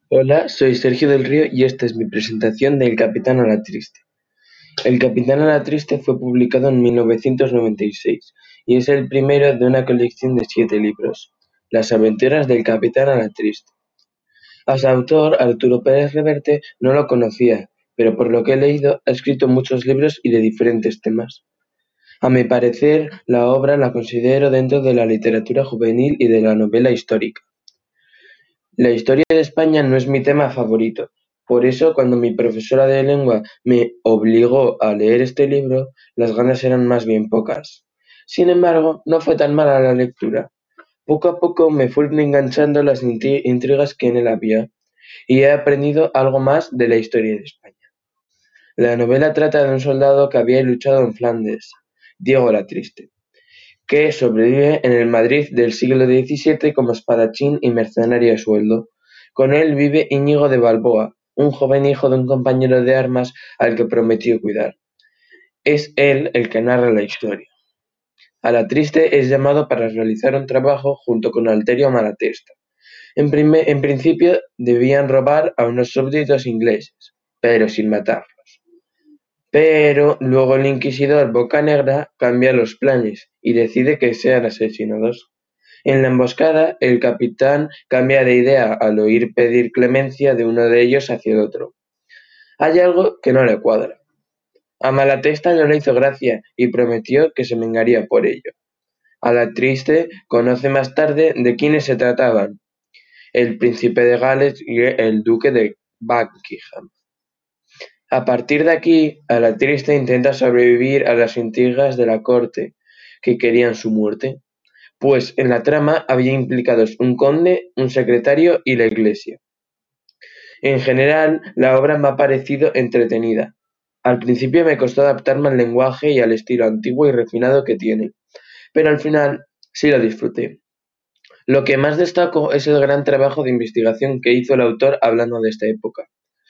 Hola, soy Sergio del Río y esta es mi presentación de El Capitán Alatriste. El Capitán Alatriste fue publicado en 1996 y es el primero de una colección de 7 libros, Las aventuras del Capitán Alatriste. A su autor, Arturo Pérez Reverte, no lo conocía, pero por lo que he leído ha escrito muchos libros y de diferentes temas. A mi parecer, la obra la considero dentro de la literatura juvenil y de la novela histórica. La historia de España no es mi tema favorito, por eso cuando mi profesora de lengua me obligó a leer este libro, las ganas eran más bien pocas. Sin embargo, no fue tan mala la lectura. Poco a poco me fueron enganchando las intrigas que en él había, y he aprendido algo más de la historia de España. La novela trata de un soldado que había luchado en Flandes, Diego Latriste, que sobrevive en el Madrid del siglo XVII como espadachín y mercenario a sueldo. Con él vive Íñigo de Balboa, un joven hijo de un compañero de armas al que prometió cuidar. Es él el que narra la historia. Alatriste es llamado para realizar un trabajo junto con Alterio Malatesta. En principio debían robar a unos súbditos ingleses, pero sin matarlos. Pero luego el inquisidor Bocanegra cambia los planes y decide que sean asesinados. En la emboscada, el capitán cambia de idea al oír pedir clemencia de uno de ellos hacia el otro. Hay algo que no le cuadra. A Malatesta no le hizo gracia y prometió que se vengaría por ello. Alatriste conoce más tarde de quiénes se trataban: el príncipe de Gales y el duque de Buckingham. A partir de aquí, Alatriste intenta sobrevivir a las intrigas de la corte, que querían su muerte, pues en la trama había implicados un conde, un secretario y la Iglesia. En general, la obra me ha parecido entretenida. Al principio me costó adaptarme al lenguaje y al estilo antiguo y refinado que tiene, pero al final sí lo disfruté. Lo que más destaco es el gran trabajo de investigación que hizo el autor hablando de esta época.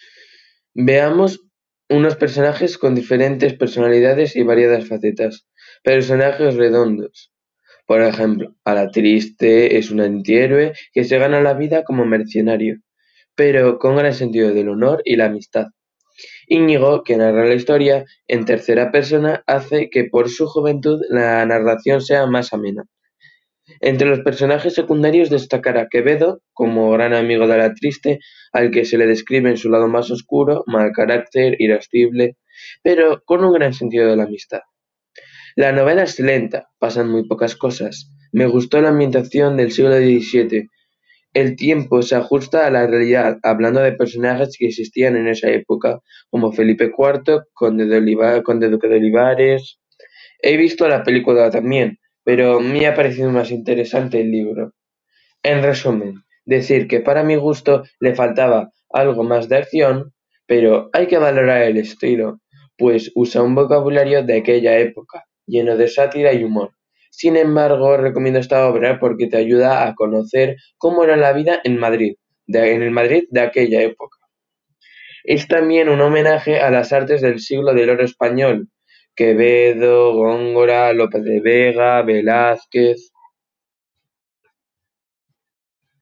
Veamos unos personajes con diferentes personalidades y variadas facetas. Personajes redondos. Por ejemplo, Alatriste es un antihéroe que se gana la vida como mercenario, pero con gran sentido del honor y la amistad. Íñigo, que narra la historia en tercera persona, hace que por su juventud la narración sea más amena. Entre los personajes secundarios destacará Quevedo, como gran amigo de Alatriste, al que se le describe en su lado más oscuro, mal carácter, irascible, pero con un gran sentido de la amistad. La novela es lenta, pasan muy pocas cosas. Me gustó la ambientación del siglo XVII. El tiempo se ajusta a la realidad, hablando de personajes que existían en esa época, como Felipe IV, conde duque de Olivares. He visto la película también, pero me ha parecido más interesante el libro. En resumen, decir que para mi gusto le faltaba algo más de acción, pero hay que valorar el estilo, pues usa un vocabulario de aquella época, lleno de sátira y humor. Sin embargo, recomiendo esta obra porque te ayuda a conocer cómo era la vida en Madrid, en el Madrid de aquella época. Es también un homenaje a las artes del siglo del oro español: Quevedo, Góngora, Lope de Vega, Velázquez.